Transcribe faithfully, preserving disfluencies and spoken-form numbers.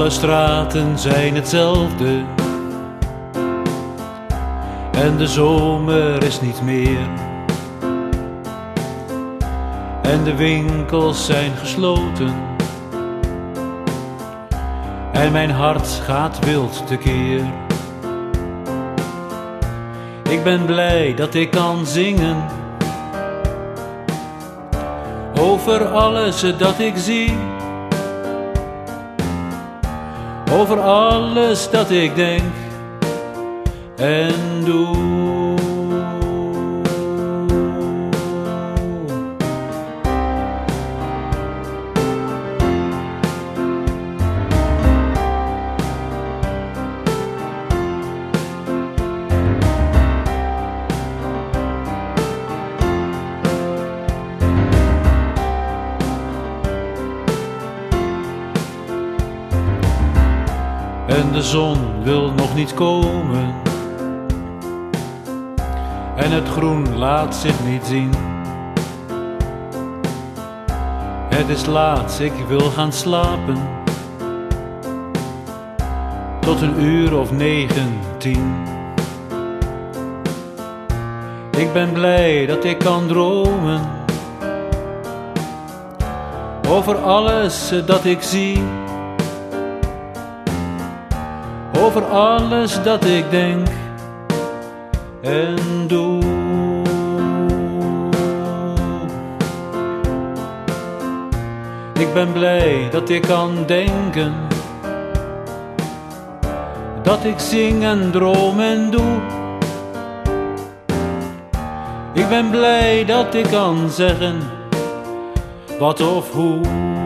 Alle straten zijn hetzelfde en de zomer is niet meer. En de winkels zijn gesloten en mijn hart gaat wild tekeer. Ik ben blij dat ik kan zingen over alles dat ik zie, over alles dat ik denk en doe. En de zon wil nog niet komen en het groen laat zich niet zien. Het is laat, ik wil gaan slapen tot een uur of negen, tien. Ik ben blij dat ik kan dromen over alles dat ik zie, over alles dat ik denk en doe. Ik ben blij dat ik kan denken, dat ik zing en droom en doe. Ik ben blij dat ik kan zeggen wat of hoe.